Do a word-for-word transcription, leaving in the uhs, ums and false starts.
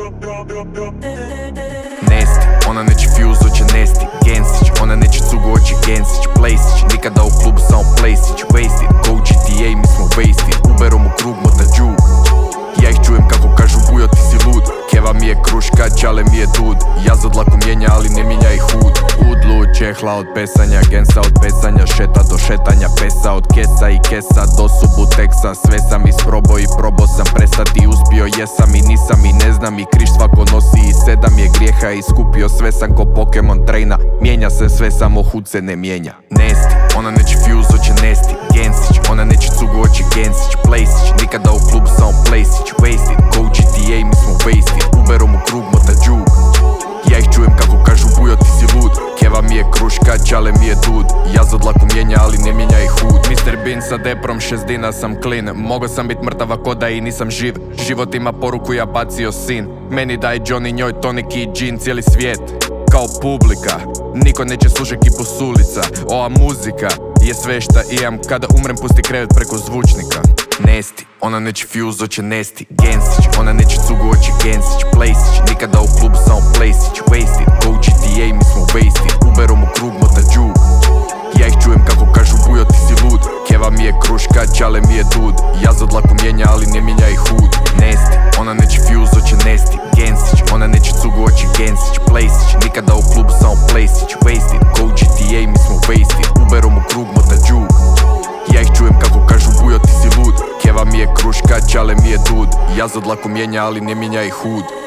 Nesti, ona neće fuse, hoće Nesti Gensić, ona neće cugu, hoće Gensić Plejsić, nikada u klubu samo Plejsić Wasted, go G T A, mi smo wasted. Uberom u krug, mota džug. Ja ih čujem kako kažu bujo ti si lud. Keva mi je kruška, čale mi je dud. Ja za dlaku mijenja, ali ne mijenja ih hud. Udlu, čehla od pesanja, gensa od pesanja, šeta do šetanja, pesa od kesa i kesa do subuteksa. Sve sam isprobo i probo sam prestati, uspio jesam i nisam i ne znam i križ svako nosi i sedam je grijeha i skupio sve sam ko Pokemon traina. Mijenja se sve, samo hud se ne mijenja. Nesti, ona neće fuse, hoće Nesti Gensić, ona neće cugu, hoće Gensić Plejsić, nikada u klubu samo Plejsić Wasted, go G T A, mi smo wasted. Uberom u krug, mota džug. Ja ih čujem kako kažu bujo ti si lud. Keva mi je kruška, čale mi je dud. Ja za dlaku mijenja, ali ne mijenja ih hud. mister Bean sa deprom, šest dina sam clean. Mogo sam bit mrtava ko da i nisam živ. Život ima poruku, ja bacio sin. Meni daj Johnny, njoj tonik i džin. Cijeli svijet kao publika, niko neće slušat kipu s ulica. Ova muzika je sve šta imam. Kada umrem pusti krevet preko zvučnika. Nesti, ona neće fuse, hoće Nesti Gensić, ona neće cugu, hoće Gensić Plejsić, nikada u klubu samo Plejsić Wasted, go G T A, mi smo wasted. Uberom u krug, mota džug. Ja ih čujem kako kažu bujo ti si lud. Keva mi je kruška, čale mi je dud. Ja za dlaku mijenja, ali ne mijenja ih hud. Nesti, ona neće fuse, hoće Nesti Gensić, ona neće cugu, hoće Gensić Plejsić, nikada u klubu samo Plejsić Wasted, go G T A, mi smo wasted. Uberom u krug, mota džug. Ja ih čujem kako kažu bujo ti si lud. Keva mi je kruška, čale mi je dud. Ja za dlaku mijenja, ali ne mijenja ih hud.